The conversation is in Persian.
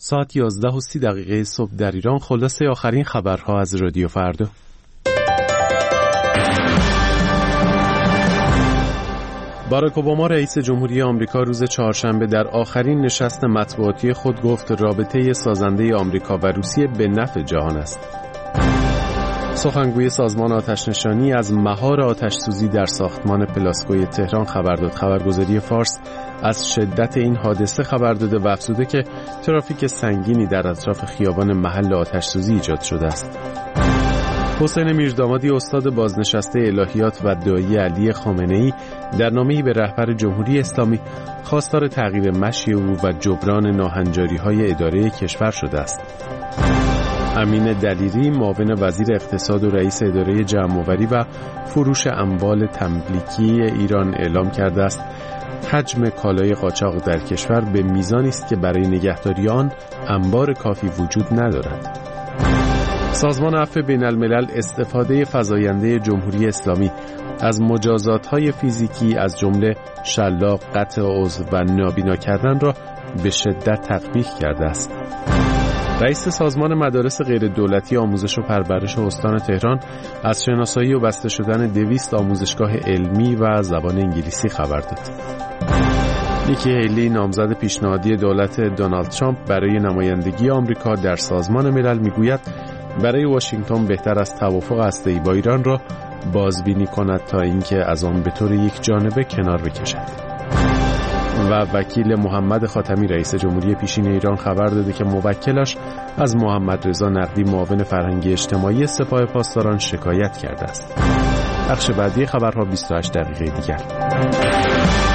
ساعت 11:30 صبح در ایران. خلاصه آخرین خبرها از رادیو فردا. باراک اوباما رئیس جمهوری آمریکا روز چهارشنبه در آخرین نشست مطبوعاتی خود گفت رابطه سازنده آمریکا و روسیه به نفع جهان است. سخنگوی سازمان آتش‌نشانی از مهار آتش‌سوزی در ساختمان پلاسکوی تهران خبر داد. خبرگزاری فارس از شدت این حادثه خبر داده و افزوده که ترافیک سنگینی در اطراف خیابان محل آتش‌سوزی ایجاد شده است. حسین میردامادی استاد بازنشسته الهیات و داعی علی خامنه‌ای در نامه‌ای به رهبر جمهوری اسلامی خواستار تغییر مشی او و جبران ناهنجاری‌های اداره کشور شده است. امین دلیری معاون وزیر اقتصاد و رئیس اداره جمع‌آوری و فروش اموال تملیکی ایران اعلام کرده است حجم کالای قاچاق در کشور به میزانی است که برای نگهداری آن انبار کافی وجود ندارد. سازمان عفو بین الملل استفاده فزاینده جمهوری اسلامی از مجازات‌های فیزیکی از جمله شلاق، قطع عضو و نابینا کردن را به شدت تقبیح کرده است. رئیس سازمان مدارس غیر دولتی آموزش و پرورش استان تهران از شناسایی و بسته شدن 200 آموزشگاه علمی و زبان انگلیسی خبر داد. نیکی هیلی نامزد پیشنهادی دولت دونالد ترامپ برای نمایندگی آمریکا در سازمان ملل میگوید برای واشنگتن بهتر است توافق هسته‌ای با ایران را بازبینی کند تا اینکه از آن به طور یک جانبه کنار بکشد. و وکیل محمد خاتمی رئیس جمهوری پیشین ایران خبر داده که موکلش از محمد رضا نقوی معاون فرهنگی اجتماعی سپاه پاسداران شکایت کرده است. بخش بعدی خبرها 28 دقیقه دیگر.